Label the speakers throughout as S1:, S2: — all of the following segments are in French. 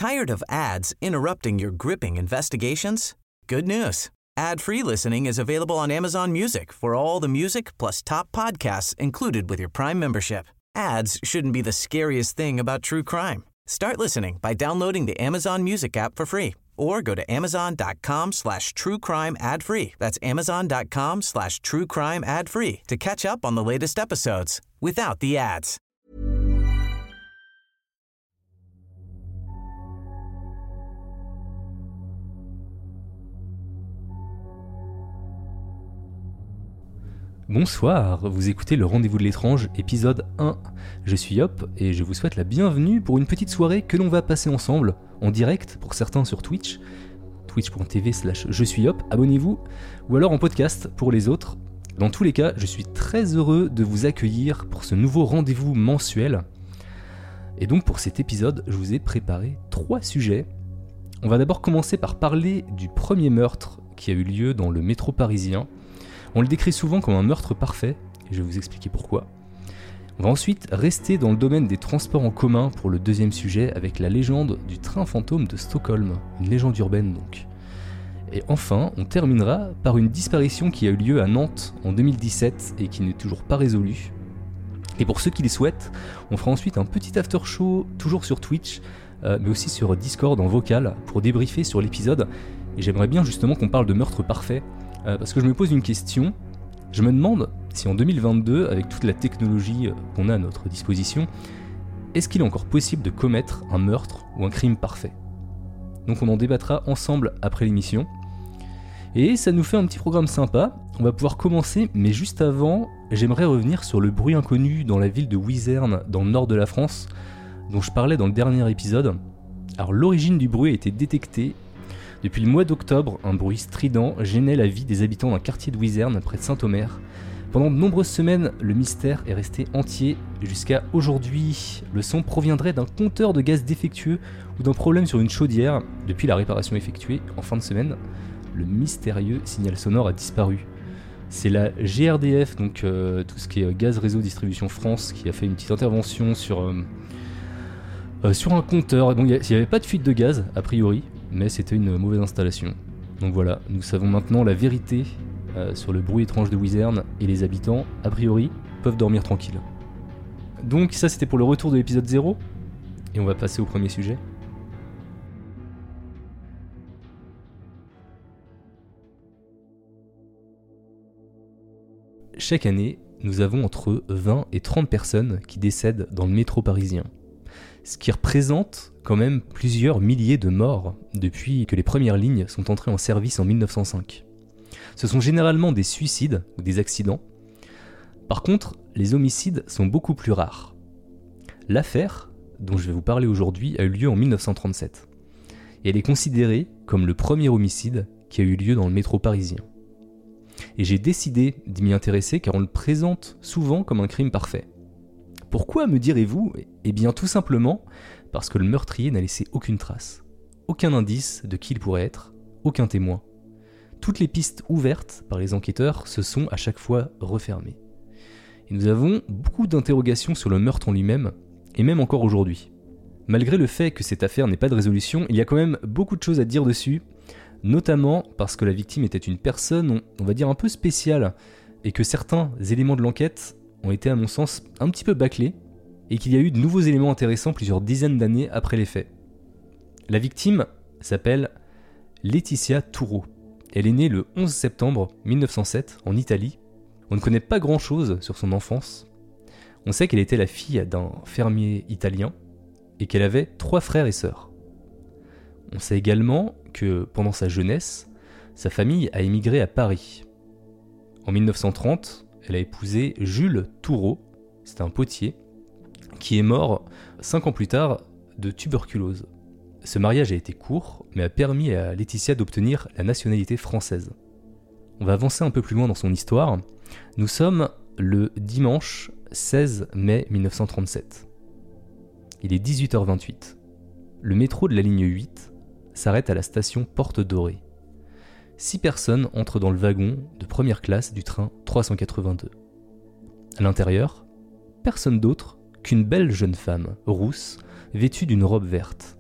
S1: Tired of ads interrupting your gripping investigations? Good news. Ad-free listening is available on Amazon Music for all the music plus top podcasts included with your Prime membership. Ads shouldn't be the scariest thing about true crime. Start listening by downloading the Amazon Music app for free or go to amazon.com/truecrime ad-free. That's amazon.com/truecrime ad-free to catch up on the latest episodes without the ads.
S2: Bonsoir, vous écoutez le Rendez-vous de l'étrange, épisode 1. Je suis Yop et je vous souhaite la bienvenue pour une petite soirée que l'on va passer ensemble, en direct pour certains sur Twitch, twitch.tv/je suis Yop, abonnez-vous, ou alors en podcast pour les autres. Dans tous les cas, je suis très heureux de vous accueillir pour ce nouveau rendez-vous mensuel. Et donc pour cet épisode, je vous ai préparé 3 sujets. On va d'abord commencer par parler du premier meurtre qui a eu lieu dans le métro parisien. On le décrit souvent comme un meurtre parfait, et je vais vous expliquer pourquoi. On va ensuite rester dans le domaine des transports en commun pour le deuxième sujet avec la légende du train fantôme de Stockholm, une légende urbaine donc. Et enfin, on terminera par une disparition qui a eu lieu à Nantes en 2017 et qui n'est toujours pas résolue. Et pour ceux qui les souhaitent, on fera ensuite un petit after show, toujours sur Twitch, mais aussi sur Discord en vocal, pour débriefer sur l'épisode. Et j'aimerais bien justement qu'on parle de meurtre parfait, parce que je me pose une question, je me demande si en 2022, avec toute la technologie qu'on a à notre disposition, est-ce qu'il est encore possible de commettre un meurtre ou un crime parfait ? Donc on en débattra ensemble après l'émission. Et ça nous fait un petit programme sympa, on va pouvoir commencer, mais juste avant, j'aimerais revenir sur le bruit inconnu dans la ville de Wizerne, dans le nord de la France, dont je parlais dans le dernier épisode. Alors l'origine du bruit a été détectée. Depuis le mois d'octobre, un bruit strident gênait la vie des habitants d'un quartier de Wizerne, près de Saint-Omer. Pendant de nombreuses semaines, le mystère est resté entier. Jusqu'à aujourd'hui, le son proviendrait d'un compteur de gaz défectueux ou d'un problème sur une chaudière. Depuis la réparation effectuée en fin de semaine, le mystérieux signal sonore a disparu. C'est la GRDF, donc tout ce qui est Gaz Réseau Distribution France, qui a fait une petite intervention sur un compteur. Donc il n'y avait pas de fuite de gaz, a priori, mais c'était une mauvaise installation. Donc voilà, nous savons maintenant la vérité sur le bruit étrange de Wizerne, et les habitants, a priori, peuvent dormir tranquilles. Donc ça c'était pour le retour de l'épisode 0, et on va passer au premier sujet. Chaque année, nous avons entre 20 et 30 personnes qui décèdent dans le métro parisien. Ce qui représente quand même plusieurs milliers de morts depuis que les premières lignes sont entrées en service en 1905. Ce sont généralement des suicides ou des accidents. Par contre, les homicides sont beaucoup plus rares. L'affaire dont je vais vous parler aujourd'hui a eu lieu en 1937. Et elle est considérée comme le premier homicide qui a eu lieu dans le métro parisien. Et j'ai décidé d'y m'y intéresser car on le présente souvent comme un crime parfait. Pourquoi, me direz-vous ? Eh bien tout simplement parce que le meurtrier n'a laissé aucune trace, aucun indice de qui il pourrait être, aucun témoin. Toutes les pistes ouvertes par les enquêteurs se sont à chaque fois refermées. Et nous avons beaucoup d'interrogations sur le meurtre en lui-même, et même encore aujourd'hui. Malgré le fait que cette affaire n'ait pas de résolution, il y a quand même beaucoup de choses à dire dessus, notamment parce que la victime était une personne, on va dire un peu spéciale, et que certains éléments de l'enquête ont été à mon sens un petit peu bâclés, et qu'il y a eu de nouveaux éléments intéressants plusieurs dizaines d'années après les faits. La victime s'appelle Laetitia Touro. Elle est née le 11 septembre 1907 en Italie. On ne connaît pas grand chose sur son enfance. On sait qu'elle était la fille d'un fermier italien et qu'elle avait 3 frères et sœurs. On sait également que pendant sa jeunesse, sa famille a émigré à Paris. En 1930, elle a épousé Jules Touro, c'est un potier, qui est mort 5 ans plus tard de tuberculose. Ce mariage a été court, mais a permis à Laetitia d'obtenir la nationalité française. On va avancer un peu plus loin dans son histoire. Nous sommes le dimanche 16 mai 1937. Il est 18h28. Le métro de la ligne 8 s'arrête à la station Porte Dorée. 6 personnes entrent dans le wagon de première classe du train 382. À l'intérieur, personne d'autre qu'une belle jeune femme, rousse, vêtue d'une robe verte,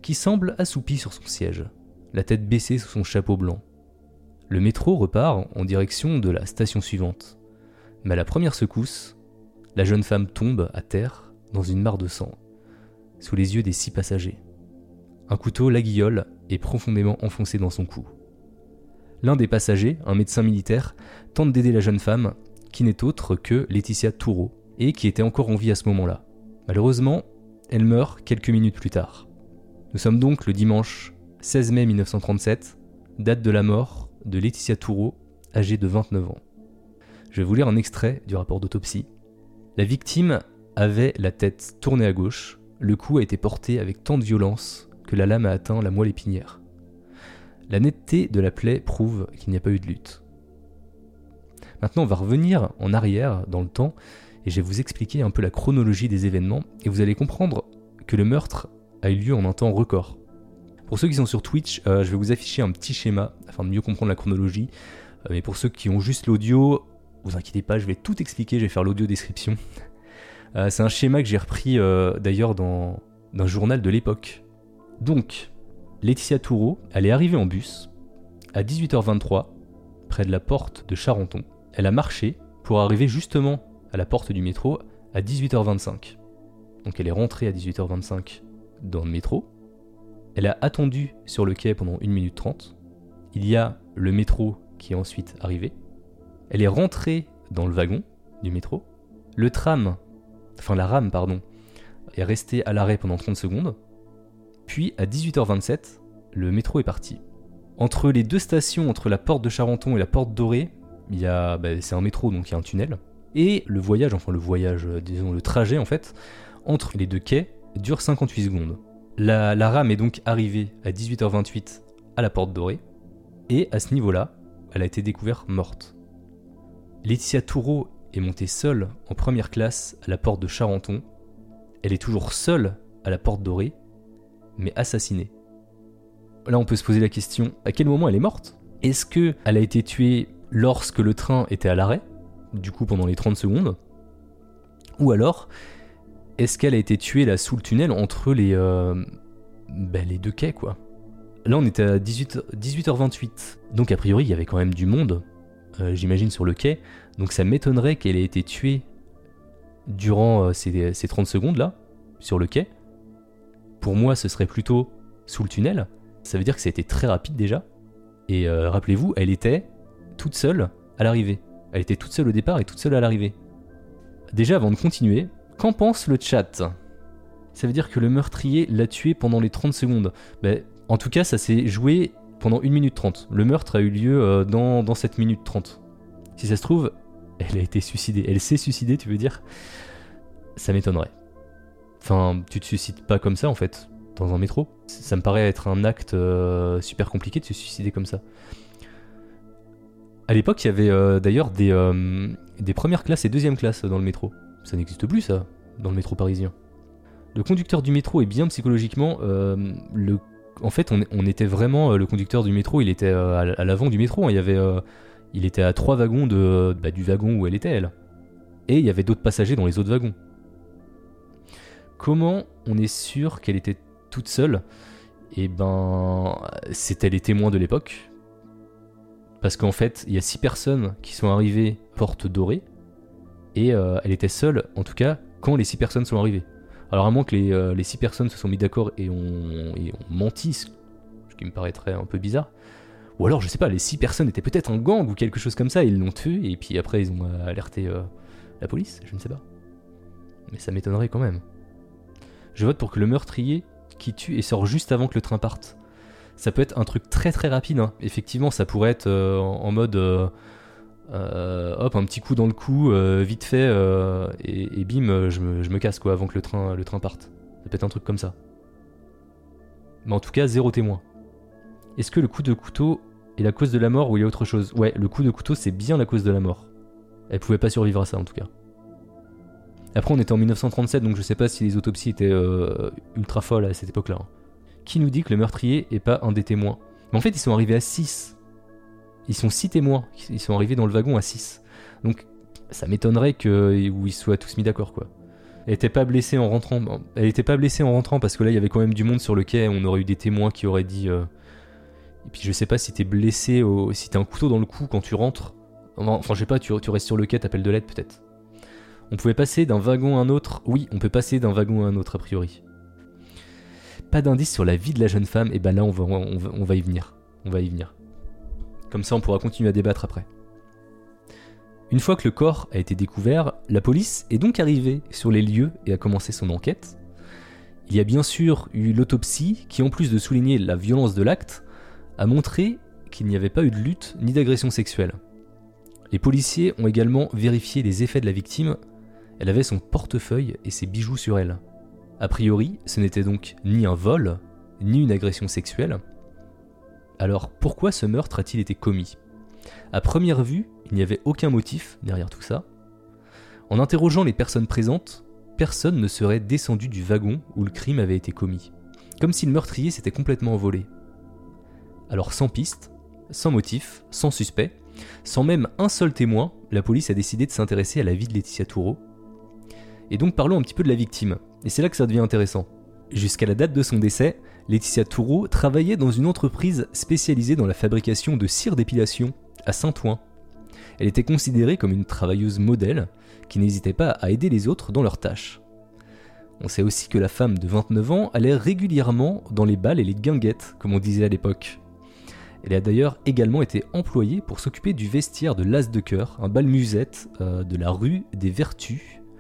S2: qui semble assoupi sur son siège, la tête baissée sous son chapeau blanc. Le métro repart en direction de la station suivante. Mais à la première secousse, la jeune femme tombe à terre dans une mare de sang, sous les yeux des 6 passagers. Un couteau l'aiguillole et profondément enfoncé dans son cou. L'un des passagers, un médecin militaire, tente d'aider la jeune femme, qui n'est autre que Laetitia Touro, et qui était encore en vie à ce moment-là. Malheureusement, elle meurt quelques minutes plus tard. Nous sommes donc le dimanche 16 mai 1937, date de la mort de Laetitia Touro, âgée de 29 ans. Je vais vous lire un extrait du rapport d'autopsie. La victime avait la tête tournée à gauche, le cou a été porté avec tant de violence que la lame a atteint la moelle épinière. La netteté de la plaie prouve qu'il n'y a pas eu de lutte. Maintenant, on va revenir en arrière dans le temps et je vais vous expliquer un peu la chronologie des événements et vous allez comprendre que le meurtre a eu lieu en un temps record. Pour ceux qui sont sur Twitch, je vais vous afficher un petit schéma afin de mieux comprendre la chronologie. Mais pour ceux qui ont juste l'audio, vous inquiétez pas, je vais tout expliquer, je vais faire l'audio description. C'est un schéma que j'ai repris d'ailleurs d'un journal de l'époque. Donc, Laetitia Touro, elle est arrivée en bus à 18h23, près de la porte de Charenton. Elle a marché pour arriver justement à la porte du métro à 18h25. Donc elle est rentrée à 18h25 dans le métro. Elle a attendu sur le quai pendant 1 minute 30. Il y a le métro qui est ensuite arrivé. Elle est rentrée dans le wagon du métro. La rame, est restée à l'arrêt pendant 30 secondes. Puis à 18h27, le métro est parti. Entre les 2 stations, entre la porte de Charenton et la porte Dorée, c'est un métro, donc il y a un tunnel. Et le trajet en fait, entre les 2 quais, dure 58 secondes. La rame est donc arrivée à 18h28 à la porte Dorée, et à ce niveau-là, elle a été découverte morte. Laetitia Touro est montée seule en première classe à la porte de Charenton. Elle est toujours seule à la porte Dorée, mais assassinée. Là, on peut se poser la question, à quel moment elle est morte ? Est-ce qu'elle a été tuée lorsque le train était à l'arrêt, du coup pendant les 30 secondes ? Ou alors, est-ce qu'elle a été tuée là sous le tunnel entre les 2 quais, quoi ? Là, on était à 18h28, donc a priori, il y avait quand même du monde, j'imagine, sur le quai, donc ça m'étonnerait qu'elle ait été tuée durant ces 30 secondes-là, sur le quai. Pour moi, ce serait plutôt sous le tunnel. Ça veut dire que ça a été très rapide déjà. Et rappelez-vous, elle était toute seule à l'arrivée. Elle était toute seule au départ et toute seule à l'arrivée. Déjà, avant de continuer, qu'en pense le chat ? Ça veut dire que le meurtrier l'a tuée pendant les 30 secondes. En tout cas, ça s'est joué pendant 1 minute 30. Le meurtre a eu lieu dans cette minute 30. Si ça se trouve, elle a été suicidée. Elle s'est suicidée, tu veux dire ? Ça m'étonnerait. Enfin, tu te suicides pas comme ça en fait, dans un métro. Ça me paraît être un acte super compliqué de se suicider comme ça. À l'époque, il y avait d'ailleurs des premières classes et deuxième classes dans le métro. Ça n'existe plus ça, dans le métro parisien. Le conducteur du métro est bien psychologiquement. En fait, on était vraiment... le conducteur du métro, il était à l'avant du métro. Hein. Il était à 3 wagons du wagon où elle était, elle. Et il y avait d'autres passagers dans les autres wagons. Comment on est sûr qu'elle était toute seule ? C'était les témoins de l'époque. Parce qu'en fait, il y a 6 personnes qui sont arrivées porte Dorée. Et elle était seule, en tout cas, quand les 6 personnes sont arrivées. Alors à moins que les 6 personnes se sont mis d'accord et ont menti, ce qui me paraîtrait un peu bizarre. Ou alors, je sais pas, les 6 personnes étaient peut-être un gang ou quelque chose comme ça, et ils l'ont tué, et puis après ils ont alerté la police, je ne sais pas. Mais ça m'étonnerait quand même. Je vote pour que le meurtrier qui tue et sort juste avant que le train parte. Ça peut être un truc très très rapide, hein. Effectivement, ça pourrait être en mode un petit coup dans le cou, vite fait, et bim, je me casse quoi avant que le train parte. Ça peut être un truc comme ça. Mais en tout cas, 0 témoin. Est-ce que le coup de couteau est la cause de la mort ou il y a autre chose ? Ouais, le coup de couteau c'est bien la cause de la mort. Elle pouvait pas survivre à ça en tout cas. Après, on était en 1937, donc je sais pas si les autopsies étaient ultra folles à cette époque-là. Hein. Qui nous dit que le meurtrier est pas un des témoins ? Mais en fait, ils sont arrivés à 6. Ils sont 6 témoins. Ils sont arrivés dans le wagon à 6. Donc, ça m'étonnerait qu'ils soient tous mis d'accord, quoi. Elle était pas blessée en rentrant. Elle était pas blessée en rentrant parce que là il y avait quand même du monde sur le quai. On aurait eu des témoins qui auraient dit. Et puis je sais pas si t'es blessé, si t'as un couteau dans le cou quand tu rentres. Enfin je sais pas, tu restes sur le quai, t'appelles de l'aide peut-être. On pouvait passer d'un wagon à un autre. Oui, on peut passer d'un wagon à un autre a priori. Pas d'indice sur la vie de la jeune femme. Et ben là on va y venir. On va y venir. Comme ça on pourra continuer à débattre après. Une fois que le corps a été découvert, la police est donc arrivée sur les lieux et a commencé son enquête. Il y a bien sûr eu l'autopsie qui, en plus de souligner la violence de l'acte, a montré qu'il n'y avait pas eu de lutte ni d'agression sexuelle. Les policiers ont également vérifié les effets de la victime. Elle avait son portefeuille et ses bijoux sur elle. A priori, ce n'était donc ni un vol, ni une agression sexuelle. Alors pourquoi ce meurtre a-t-il été commis ? À première vue, il n'y avait aucun motif derrière tout ça. En interrogeant les personnes présentes, personne ne serait descendu du wagon où le crime avait été commis, comme si le meurtrier s'était complètement envolé. Alors sans piste, sans motif, sans suspect, sans même un seul témoin, la police a décidé de s'intéresser à la vie de Laetitia Thourot. Et donc parlons un petit peu de la victime, et c'est là que ça devient intéressant. Jusqu'à la date de son décès, Laetitia Thourot travaillait dans une entreprise spécialisée dans la fabrication de cire d'épilation à Saint-Ouen. Elle était considérée comme une travailleuse modèle qui n'hésitait pas à aider les autres dans leurs tâches. On sait aussi que la femme de 29 ans allait régulièrement dans les bals et les guinguettes, comme on disait à l'époque. Elle a d'ailleurs également été employée pour s'occuper du vestiaire de l'As de Cœur, un bal musette de la rue des Vertus.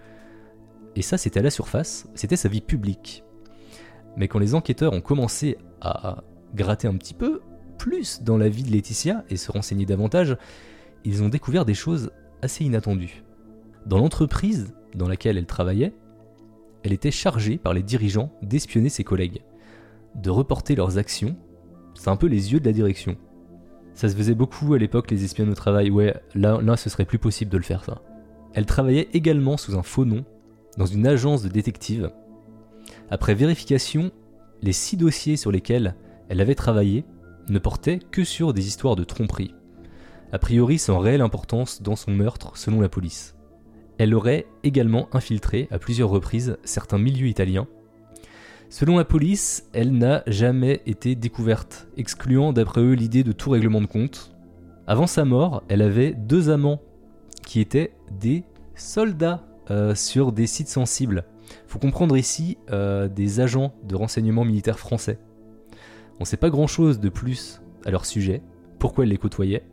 S2: Et ça, c'était à la surface, c'était sa vie publique. Mais quand les enquêteurs ont commencé à gratter un petit peu plus dans la vie de Laetitia et se renseigner davantage, ils ont découvert des choses assez inattendues. Dans l'entreprise dans laquelle elle travaillait, elle était chargée par les dirigeants d'espionner ses collègues, de reporter leurs actions. C'est un peu les yeux de la direction. Ça se faisait beaucoup à l'époque, les espionnes au travail. Ouais, là ce serait plus possible de le faire, ça. Elle travaillait également sous un faux nom, dans une agence de détectives. Après vérification, les 6 dossiers sur lesquels elle avait travaillé ne portaient que sur des histoires de tromperie. A priori sans réelle importance dans son meurtre, selon la police. Elle aurait également infiltré à plusieurs reprises certains milieux italiens. Selon la police, elle n'a jamais été découverte, excluant d'après eux l'idée de tout règlement de compte. Avant sa mort, elle avait 2 amants qui étaient des soldats sur des sites sensibles. Faut comprendre ici des agents de renseignement militaire français. On ne sait pas grand chose de plus à leur sujet, pourquoi elle les côtoyait.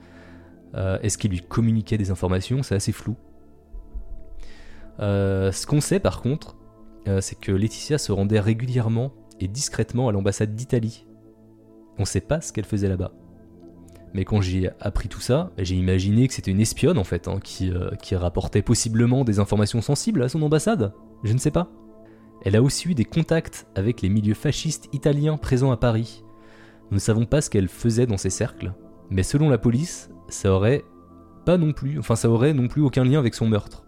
S2: Est-ce qu'ils lui communiquaient des informations ? C'est assez flou. Ce qu'on sait par contre, c'est que Laetitia se rendait régulièrement et discrètement à l'ambassade d'Italie. On ne sait pas ce qu'elle faisait là-bas. Mais quand j'ai appris tout ça, j'ai imaginé que c'était une espionne en fait, qui rapportait possiblement des informations sensibles à son ambassade. Je ne sais pas. Elle a aussi eu des contacts avec les milieux fascistes italiens présents à Paris. Nous ne savons pas ce qu'elle faisait dans ces cercles, mais selon la police, ça aurait non plus aucun lien avec son meurtre.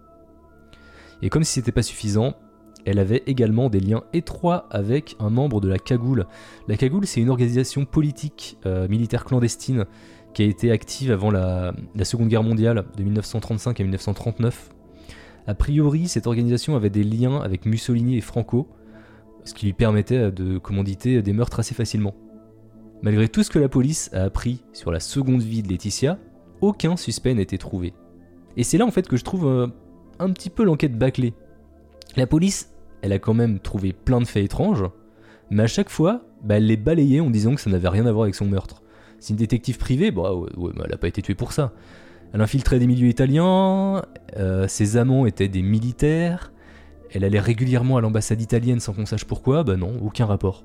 S2: Et comme si c'était pas suffisant, elle avait également des liens étroits avec un membre de la Cagoule. La Cagoule, c'est une organisation politique militaire clandestine qui a été active avant la Seconde Guerre mondiale, de 1935 à 1939. A priori, cette organisation avait des liens avec Mussolini et Franco, ce qui lui permettait de commanditer des meurtres assez facilement. Malgré tout ce que la police a appris sur la seconde vie de Laetitia, aucun suspect n'a été trouvé. Et c'est là en fait que je trouve un petit peu l'enquête bâclée. La police, elle a quand même trouvé plein de faits étranges, mais à chaque fois, elle les balayait en disant que ça n'avait rien à voir avec son meurtre. C'est une détective privée, elle n'a pas été tuée pour ça. Elle infiltrait des milieux italiens, ses amants étaient des militaires, elle allait régulièrement à l'ambassade italienne sans qu'on sache pourquoi, non, aucun rapport.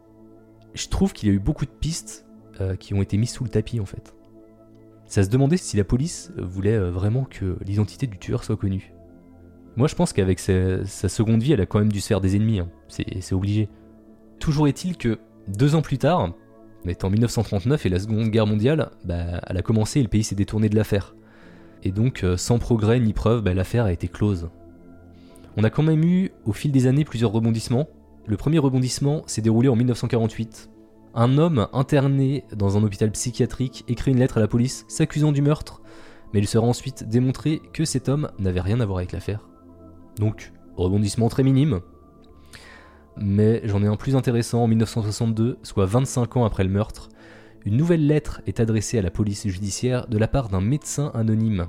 S2: Je trouve qu'il y a eu beaucoup de pistes qui ont été mises sous le tapis en fait. Ça se demandait si la police voulait vraiment que l'identité du tueur soit connue. Moi je pense qu'avec sa seconde vie, elle a quand même dû se faire des ennemis, c'est obligé. Toujours est-il que 2 ans plus tard, on est en 1939 et la Seconde Guerre mondiale, elle a commencé et le pays s'est détourné de l'affaire. Et donc sans progrès ni preuve, l'affaire a été close. On a quand même eu au fil des années plusieurs rebondissements. Le premier rebondissement s'est déroulé en 1948. Un homme interné dans un hôpital psychiatrique écrit une lettre à la police s'accusant du meurtre, mais il sera ensuite démontré que cet homme n'avait rien à voir avec l'affaire. Donc rebondissement très minime. Mais j'en ai un plus intéressant. En 1962, soit 25 ans après le meurtre, une nouvelle lettre est adressée à la police judiciaire de la part d'un médecin anonyme.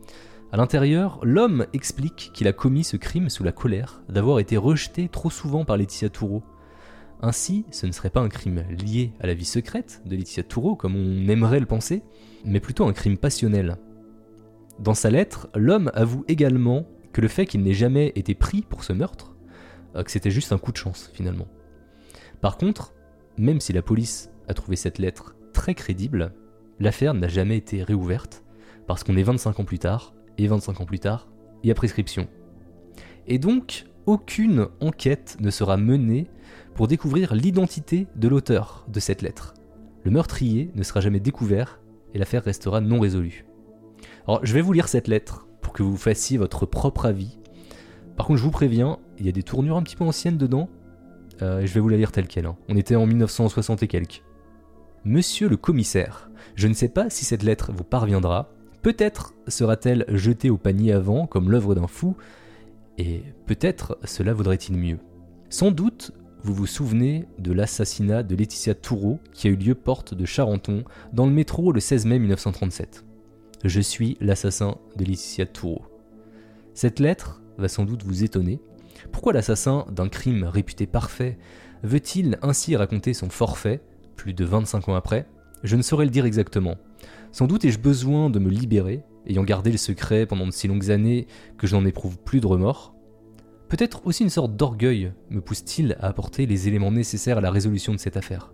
S2: À l'intérieur, l'homme explique qu'il a commis ce crime sous la colère d'avoir été rejeté trop souvent par Laetitia Thourot. Ainsi, ce ne serait pas un crime lié à la vie secrète de Laetitia Thourot, comme on aimerait le penser, mais plutôt un crime passionnel. Dans sa lettre, l'homme avoue également que le fait qu'il n'ait jamais été pris pour ce meurtre, que c'était juste un coup de chance finalement. Par contre, même si la police a trouvé cette lettre très crédible, l'affaire n'a jamais été réouverte, parce qu'on est 25 ans plus tard, et 25 ans plus tard, il y a prescription. Et donc, aucune enquête ne sera menée pour découvrir l'identité de l'auteur de cette lettre. Le meurtrier ne sera jamais découvert et l'affaire restera non résolue. Alors, je vais vous lire cette lettre pour que vous fassiez votre propre avis. Par contre, je vous préviens, il y a des tournures un petit peu anciennes dedans, et je vais vous la lire telle quelle. On était en 1960 et quelques. Monsieur le commissaire, je ne sais pas si cette lettre vous parviendra. Peut-être sera-t-elle jetée au panier avant, comme l'œuvre d'un fou, et peut-être cela vaudrait-il mieux. Sans doute, vous vous souvenez de l'assassinat de Laetitia Thourot qui a eu lieu porte de Charenton, dans le métro le 16 mai 1937. Je suis l'assassin de Laetitia Thourot. Cette lettre va sans doute vous étonner. Pourquoi l'assassin d'un crime réputé parfait veut-il ainsi raconter son forfait, plus de 25 ans après ? Je ne saurais le dire exactement. Sans doute ai-je besoin de me libérer, ayant gardé le secret pendant de si longues années que je n'en éprouve plus de remords. Peut-être aussi une sorte d'orgueil me pousse-t-il à apporter les éléments nécessaires à la résolution de cette affaire.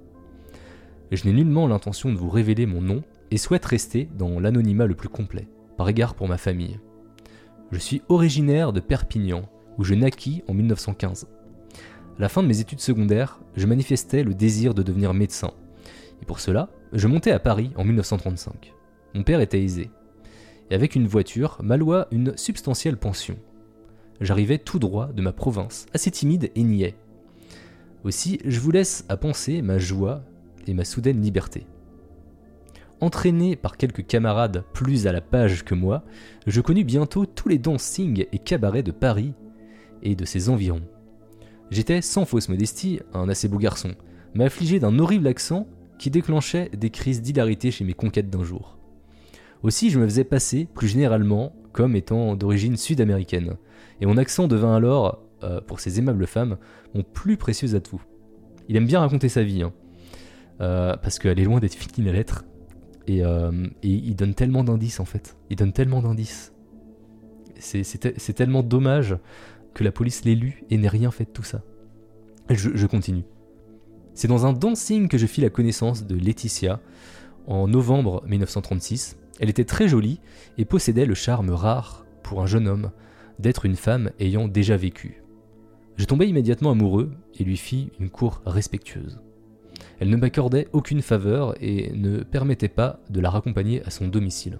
S2: Je n'ai nullement l'intention de vous révéler mon nom et souhaite rester dans l'anonymat le plus complet, par égard pour ma famille. Je suis originaire de Perpignan, où je naquis en 1915. À la fin de mes études secondaires, je manifestais le désir de devenir médecin. Et pour cela, je montais à Paris en 1935. Mon père était aisé. Et avec une voiture, m'alloua une substantielle pension. J'arrivais tout droit de ma province, assez timide et niais. Aussi, je vous laisse à penser ma joie et ma soudaine liberté. Entraîné par quelques camarades plus à la page que moi, je connus bientôt tous les dancings et cabarets de Paris et de ses environs. J'étais, sans fausse modestie, un assez beau garçon, mais affligé d'un horrible accent qui déclenchait des crises d'hilarité chez mes conquêtes d'un jour. Aussi, je me faisais passer, plus généralement, comme étant d'origine sud-américaine, et mon accent devint alors, pour ces aimables femmes, mon plus précieux atout. Il aime bien raconter sa vie, parce qu'elle est loin d'être finie la lettre, et il donne tellement d'indices en fait. Il donne tellement d'indices. C'est tellement dommage que la police l'ait lu et n'ait rien fait de tout ça. Je continue. C'est dans un dancing que je fis la connaissance de Laetitia en novembre 1936. Elle était très jolie et possédait le charme rare pour un jeune homme d'être une femme ayant déjà vécu. Je tombai immédiatement amoureux et lui fis une cour respectueuse. Elle ne m'accordait aucune faveur et ne permettait pas de la raccompagner à son domicile.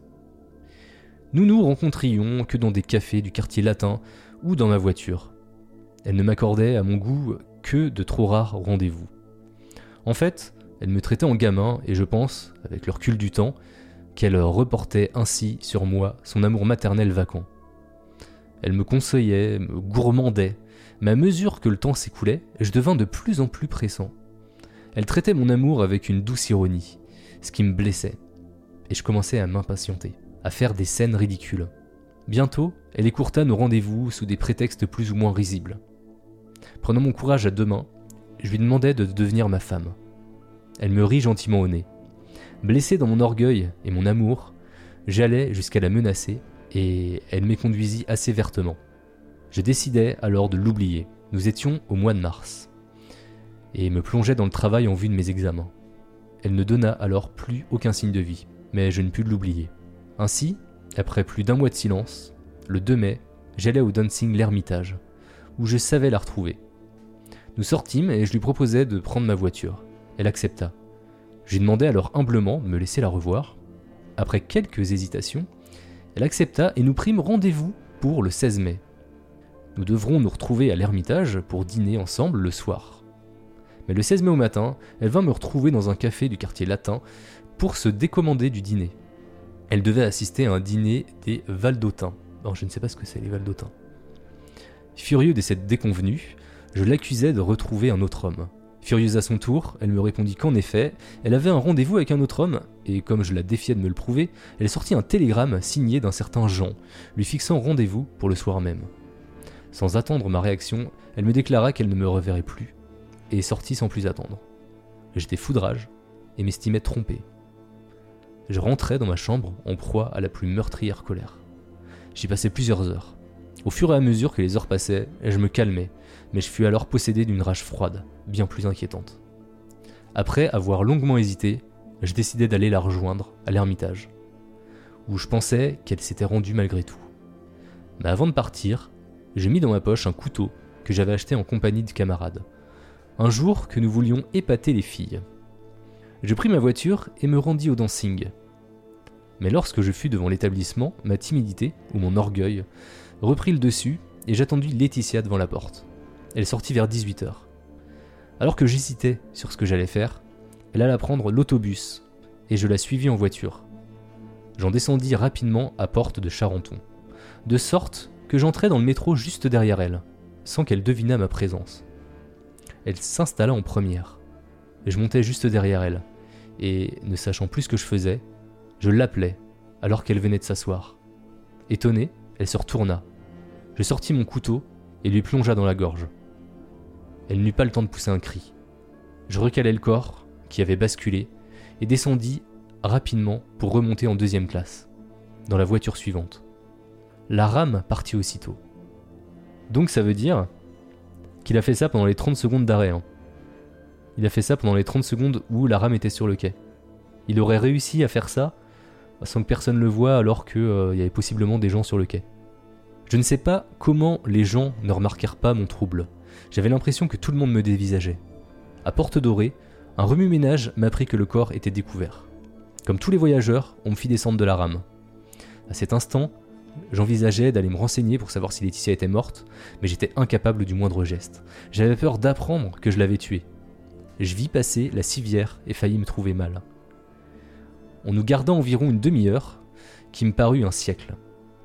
S2: Nous nous rencontrions que dans des cafés du quartier latin ou dans ma voiture. Elle ne m'accordait à mon goût que de trop rares rendez-vous. En fait, elle me traitait en gamin et je pense, avec le recul du temps, qu'elle reportait ainsi sur moi son amour maternel vacant. Elle me conseillait, me gourmandait, mais à mesure que le temps s'écoulait, je devins de plus en plus pressant. Elle traitait mon amour avec une douce ironie, ce qui me blessait, et je commençais à m'impatienter, à faire des scènes ridicules. Bientôt, elle écourta nos rendez-vous sous des prétextes plus ou moins risibles. Prenant mon courage à deux mains, je lui demandai de devenir ma femme. Elle me rit gentiment au nez. Blessé dans mon orgueil et mon amour, j'allais jusqu'à la menacer et elle m'y conduisit assez vertement. Je décidai alors de l'oublier. Nous étions au mois de mars. Et me plongeai dans le travail en vue de mes examens. Elle ne donna alors plus aucun signe de vie, mais je ne pus l'oublier. Ainsi, après plus d'un mois de silence, le 2 mai, j'allai au dancing L'Ermitage, où je savais la retrouver. Nous sortîmes et je lui proposai de prendre ma voiture. Elle accepta. Je lui demandai alors humblement de me laisser la revoir. Après quelques hésitations, elle accepta et nous prîmes rendez-vous pour le 16 mai. Nous devrons nous retrouver à l'Ermitage pour dîner ensemble le soir. Mais le 16 mai au matin, elle vint me retrouver dans un café du quartier latin pour se décommander du dîner. Elle devait assister à un dîner des Valdotins. Alors, je ne sais pas ce que c'est les Valdotins. Furieux de cette déconvenue, je l'accusai de retrouver un autre homme. Furieuse à son tour, elle me répondit qu'en effet, elle avait un rendez-vous avec un autre homme, et comme je la défiais de me le prouver, elle sortit un télégramme signé d'un certain Jean, lui fixant rendez-vous pour le soir même. Sans attendre ma réaction, elle me déclara qu'elle ne me reverrait plus, et sortit sans plus attendre. J'étais fou de rage, et m'estimais trompé. Je rentrai dans ma chambre en proie à la plus meurtrière colère. J'y passai plusieurs heures. Au fur et à mesure que les heures passaient, je me calmais, mais je fus alors possédé d'une rage froide, bien plus inquiétante. Après avoir longuement hésité, je décidai d'aller la rejoindre à l'Ermitage, où je pensais qu'elle s'était rendue malgré tout. Mais avant de partir, j'ai mis dans ma poche un couteau que j'avais acheté en compagnie de camarades, un jour que nous voulions épater les filles. Je pris ma voiture et me rendis au dancing. Mais lorsque je fus devant l'établissement, ma timidité, ou mon orgueil, reprit le dessus et j'attendis Laetitia devant la porte. Elle sortit vers 18h. Alors que j'hésitais sur ce que j'allais faire, elle alla prendre l'autobus et je la suivis en voiture. J'en descendis rapidement à Porte de Charenton, de sorte que j'entrai dans le métro juste derrière elle, sans qu'elle devinât ma présence. Elle s'installa en première. Je montais juste derrière elle, et, ne sachant plus ce que je faisais, je l'appelais alors qu'elle venait de s'asseoir. Étonnée, elle se retourna. Je sortis mon couteau et lui plongea dans la gorge. Elle n'eut pas le temps de pousser un cri. Je recalai le corps, qui avait basculé, et descendis rapidement pour remonter en 2e classe, dans la voiture suivante. La rame partit aussitôt. Donc ça veut dire qu'il a fait ça pendant les 30 secondes d'arrêt. Il a fait ça pendant les 30 secondes où la rame était sur le quai. Il aurait réussi à faire ça sans que personne le voie alors qu'il y avait possiblement des gens sur le quai. Je ne sais pas comment les gens ne remarquèrent pas mon trouble. J'avais l'impression que tout le monde me dévisageait. À Porte Dorée, un remue-ménage m'apprit que le corps était découvert. Comme tous les voyageurs, on me fit descendre de la rame. À cet instant, j'envisageais d'aller me renseigner pour savoir si Laetitia était morte, mais j'étais incapable du moindre geste. J'avais peur d'apprendre que je l'avais tuée. Je vis passer la civière et faillis me trouver mal. On nous garda environ une demi-heure, qui me parut un siècle.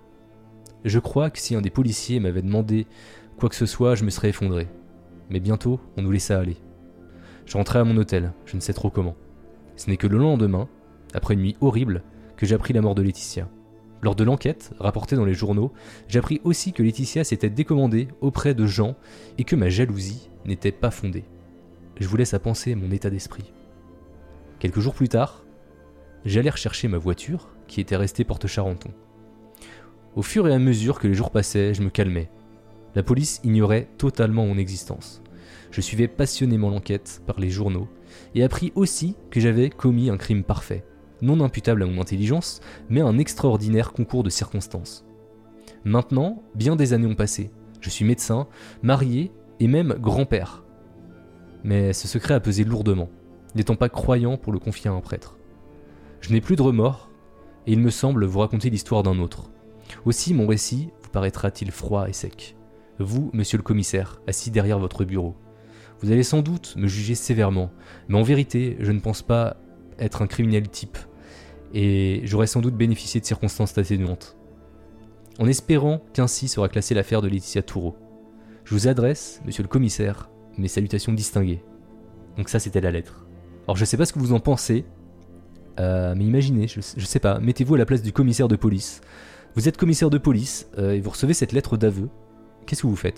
S2: Je crois que si un des policiers m'avait demandé quoi que ce soit, je me serais effondré. Mais bientôt, on nous laissa aller. Je rentrai à mon hôtel, je ne sais trop comment. Ce n'est que le lendemain, après une nuit horrible, que j'appris la mort de Laetitia. Lors de l'enquête, rapportée dans les journaux, j'appris aussi que Laetitia s'était décommandée auprès de Jean et que ma jalousie n'était pas fondée. Je vous laisse à penser mon état d'esprit. Quelques jours plus tard, j'allais rechercher ma voiture qui était restée Porte Charenton. Au fur et à mesure que les jours passaient, je me calmais. La police ignorait totalement mon existence. Je suivais passionnément l'enquête par les journaux et appris aussi que j'avais commis un crime parfait, non imputable à mon intelligence, mais un extraordinaire concours de circonstances. Maintenant, bien des années ont passé. Je suis médecin, marié et même grand-père. Mais ce secret a pesé lourdement, n'étant pas croyant pour le confier à un prêtre. Je n'ai plus de remords, et il me semble vous raconter l'histoire d'un autre. Aussi mon récit vous paraîtra-t-il froid et sec. Vous, monsieur le commissaire, assis derrière votre bureau. Vous allez sans doute me juger sévèrement, mais en vérité, je ne pense pas être un criminel type, et j'aurais sans doute bénéficié de circonstances atténuantes. En espérant qu'ainsi sera classée l'affaire de Laetitia Thourot. Je vous adresse, monsieur le commissaire, mes salutations distinguées. Donc ça, c'était la lettre. Alors je sais pas ce que vous en pensez, mais imaginez, je sais pas, mettez-vous à la place du commissaire de police. Vous êtes commissaire de police, et vous recevez cette lettre d'aveu. Qu'est-ce que vous faites ?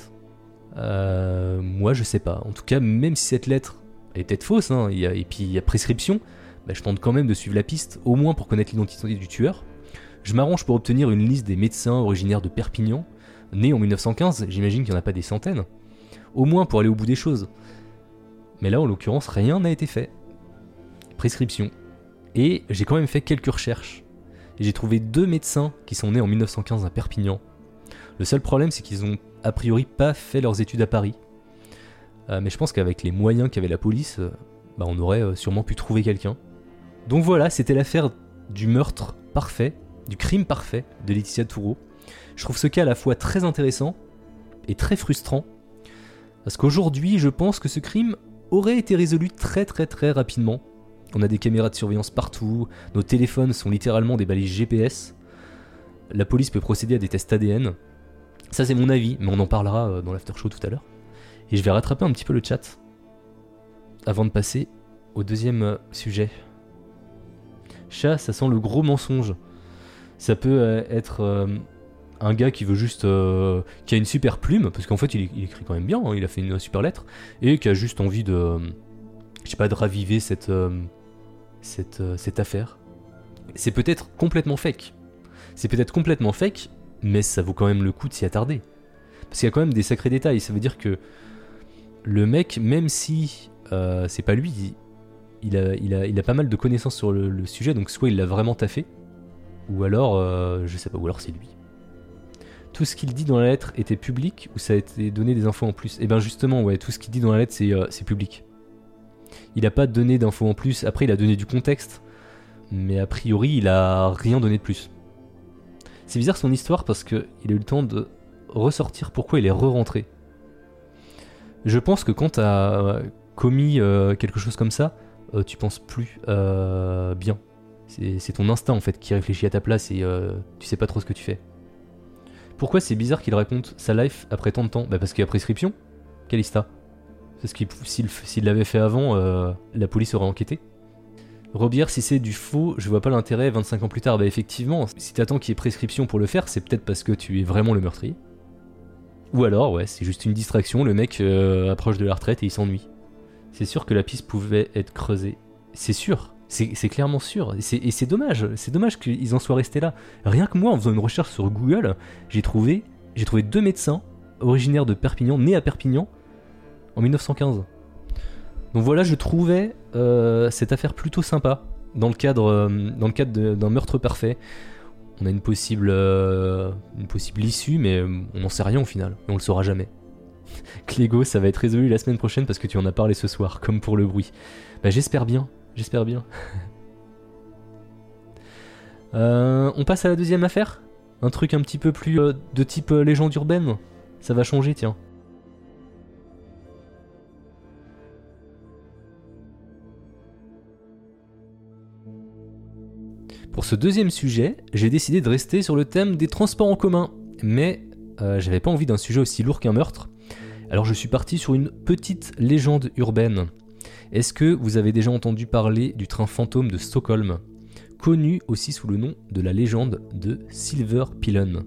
S2: Moi, je sais pas. En tout cas, même si cette lettre est peut-être fausse, et puis il y a prescription, je tente quand même de suivre la piste, au moins pour connaître l'identité du tueur. Je m'arrange pour obtenir une liste des médecins originaires de Perpignan, nés en 1915, j'imagine qu'il n'y en a pas des centaines, au moins pour aller au bout des choses. Mais là, en l'occurrence, rien n'a été fait. Prescription. Et j'ai quand même fait quelques recherches. Et j'ai trouvé 2 médecins qui sont nés en 1915 à Perpignan. Le seul problème, c'est qu'ils ont a priori pas fait leurs études à Paris. Mais je pense qu'avec les moyens qu'avait la police, on aurait sûrement pu trouver quelqu'un. Donc voilà, c'était l'affaire du meurtre parfait, du crime parfait de Laetitia Thourot. Je trouve ce cas à la fois très intéressant et très frustrant, parce qu'aujourd'hui, je pense que ce crime aurait été résolu très très très rapidement. On a des caméras de surveillance partout, nos téléphones sont littéralement des balises GPS, la police peut procéder à des tests ADN. Ça c'est mon avis, mais on en parlera dans l'after show tout à l'heure. Et je vais rattraper un petit peu le chat avant de passer au deuxième sujet. Chat, ça sent le gros mensonge. Ça peut être un gars qui veut juste... qui a une super plume, parce qu'en fait il écrit quand même bien, hein, il a fait une super lettre, et qui a juste envie de... je sais pas, de raviver cette affaire. C'est peut-être complètement fake. Mais ça vaut quand même le coup de s'y attarder. Parce qu'il y a quand même des sacrés détails. Ça veut dire que le mec, même si c'est pas lui, il a pas mal de connaissances sur le sujet, donc soit il l'a vraiment taffé, ou alors, je sais pas, ou alors c'est lui. Tout ce qu'il dit dans la lettre était public, ou ça a été donné des infos en plus? Et ben justement, ouais, tout ce qu'il dit dans la lettre, c'est public. Il a pas donné d'infos en plus, après il a donné du contexte, mais a priori il a rien donné de plus. C'est bizarre son histoire parce qu'il a eu le temps de ressortir pourquoi il est re-rentré. Je pense que quand t'as commis quelque chose comme ça, tu penses plus bien. C'est ton instinct en fait qui réfléchit à ta place et tu sais pas trop ce que tu fais. Pourquoi c'est bizarre qu'il raconte sa life après tant de temps? Bah parce qu'il y a prescription. Calista. Parce que s'il l'avait fait avant, la police aurait enquêté. Robière, si c'est du faux, je vois pas l'intérêt 25 ans plus tard. Bah effectivement, si t'attends qu'il y ait prescription pour le faire, c'est peut-être parce que tu es vraiment le meurtrier. Ou alors, ouais, c'est juste une distraction, le mec approche de la retraite et il s'ennuie. C'est sûr que la piste pouvait être creusée. C'est sûr, c'est clairement sûr. Et c'est dommage qu'ils en soient restés là. Rien que moi, en faisant une recherche sur Google, j'ai trouvé 2 médecins originaires de Perpignan, nés à Perpignan, en 1915. Donc voilà, je trouvais cette affaire plutôt sympa, dans le cadre d'un meurtre parfait. On a une possible issue, mais on n'en sait rien au final, et on le saura jamais. Clégo, ça va être résolu la semaine prochaine parce que tu en as parlé ce soir, comme pour le bruit. Bah j'espère bien. On passe à la deuxième affaire. Un truc un petit peu plus de type légende urbaine. Ça va changer, tiens. Pour ce deuxième sujet, j'ai décidé de rester sur le thème des transports en commun. Mais j'avais pas envie d'un sujet aussi lourd qu'un meurtre. Alors je suis parti sur une petite légende urbaine. Est-ce que vous avez déjà entendu parler du train fantôme de Stockholm, connu aussi sous le nom de la légende de Silverpilen?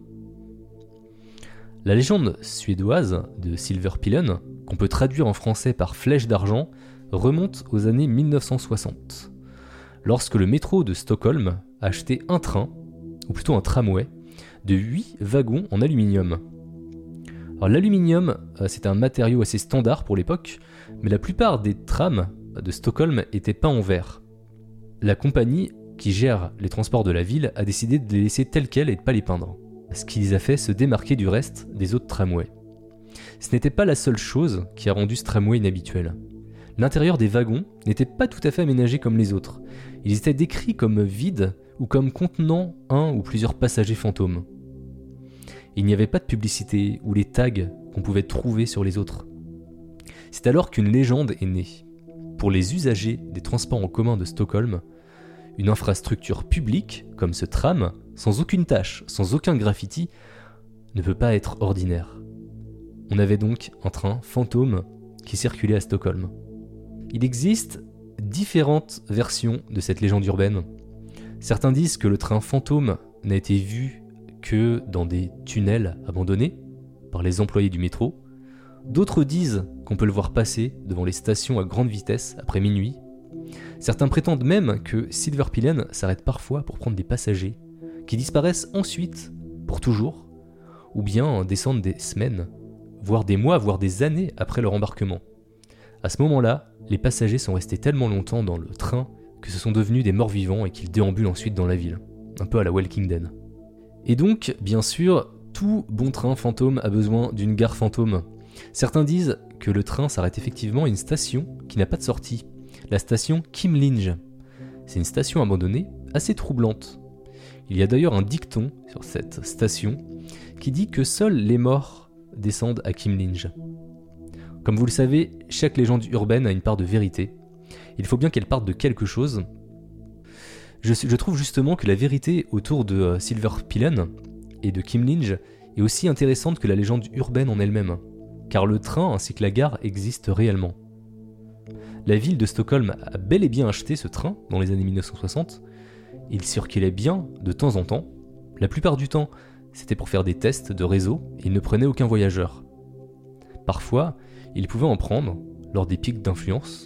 S2: La légende suédoise de Silverpilen, qu'on peut traduire en français par flèche d'argent, remonte aux années 1960, lorsque le métro de Stockholm a acheté un train, ou plutôt un tramway, de 8 wagons en aluminium. Alors l'aluminium, c'était un matériau assez standard pour l'époque, mais la plupart des trams de Stockholm étaient peints en vert. La compagnie qui gère les transports de la ville a décidé de les laisser tels quels et de ne pas les peindre, ce qui les a fait se démarquer du reste des autres tramways. Ce n'était pas la seule chose qui a rendu ce tramway inhabituel. L'intérieur des wagons n'était pas tout à fait aménagé comme les autres. Ils étaient décrits comme vides ou comme contenant un ou plusieurs passagers fantômes. Il n'y avait pas de publicité ou les tags qu'on pouvait trouver sur les autres. C'est alors qu'une légende est née. Pour les usagers des transports en commun de Stockholm, une infrastructure publique, comme ce tram, sans aucune tache, sans aucun graffiti, ne peut pas être ordinaire. On avait donc un train fantôme qui circulait à Stockholm. Il existe différentes versions de cette légende urbaine. Certains disent que le train fantôme n'a été vu que dans des tunnels abandonnés par les employés du métro. D'autres disent qu'on peut le voir passer devant les stations à grande vitesse après minuit. Certains prétendent même que Silverpilen s'arrête parfois pour prendre des passagers qui disparaissent ensuite pour toujours, ou bien descendent des semaines, voire des mois, voire des années après leur embarquement. À ce moment-là, les passagers sont restés tellement longtemps dans le train que ce sont devenus des morts-vivants et qu'ils déambulent ensuite dans la ville, un peu à la Walking Dead. Et donc, bien sûr, tout bon train fantôme a besoin d'une gare fantôme. Certains disent que le train s'arrête effectivement à une station qui n'a pas de sortie, la station Kimlinge. C'est une station abandonnée assez troublante. Il y a d'ailleurs un dicton sur cette station qui dit que seuls les morts descendent à Kimlinge. Comme vous le savez, chaque légende urbaine a une part de vérité. Il faut bien qu'elle parte de quelque chose. Je trouve justement que la vérité autour de Silverpilen et de Kimlinge est aussi intéressante que la légende urbaine en elle-même, car le train ainsi que la gare existent réellement. La ville de Stockholm a bel et bien acheté ce train dans les années 1960. Il circulait bien de temps en temps. La plupart du temps, c'était pour faire des tests de réseau et il ne prenait aucun voyageur. Parfois, il pouvait en prendre lors des pics d'influence.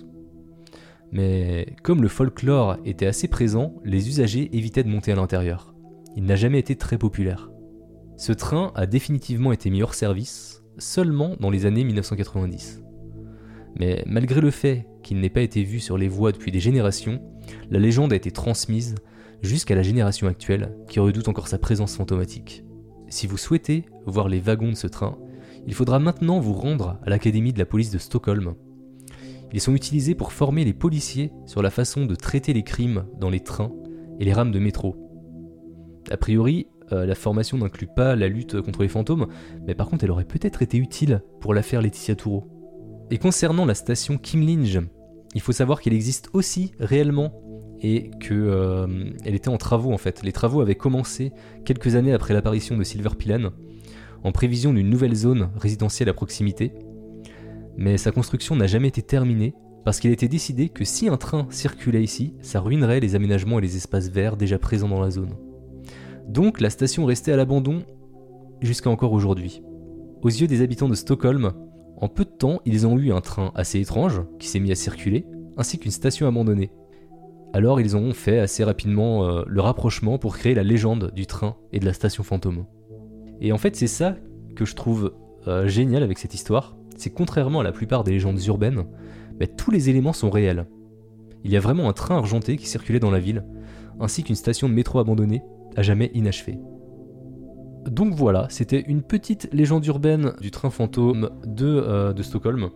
S2: Mais comme le folklore était assez présent, les usagers évitaient de monter à l'intérieur. Il n'a jamais été très populaire. Ce train a définitivement été mis hors service seulement dans les années 1990. Mais malgré le fait qu'il n'ait pas été vu sur les voies depuis des générations, la légende a été transmise jusqu'à la génération actuelle qui redoute encore sa présence fantomatique. Si vous souhaitez voir les wagons de ce train, il faudra maintenant vous rendre à l'académie de la police de Stockholm. Ils sont utilisés pour former les policiers sur la façon de traiter les crimes dans les trains et les rames de métro. A priori, la formation n'inclut pas la lutte contre les fantômes, mais par contre elle aurait peut-être été utile pour l'affaire Laetitia Touro. Et concernant la station Kimlinge, il faut savoir qu'elle existe aussi réellement et qu'elle était en travaux en fait. Les travaux avaient commencé quelques années après l'apparition de Silver Pilen, en prévision d'une nouvelle zone résidentielle à proximité. Mais sa construction n'a jamais été terminée parce qu'il a été décidé que si un train circulait ici, ça ruinerait les aménagements et les espaces verts déjà présents dans la zone. Donc la station restait à l'abandon jusqu'à encore aujourd'hui. Aux yeux des habitants de Stockholm, en peu de temps, ils ont eu un train assez étrange qui s'est mis à circuler, ainsi qu'une station abandonnée. Alors ils ont fait assez rapidement le rapprochement pour créer la légende du train et de la station fantôme. Et en fait c'est ça que je trouve génial avec cette histoire, c'est contrairement à la plupart des légendes urbaines, tous les éléments sont réels. Il y a vraiment un train argenté qui circulait dans la ville, ainsi qu'une station de métro abandonnée, à jamais inachevée. Donc voilà, c'était une petite légende urbaine du train fantôme de Stockholm.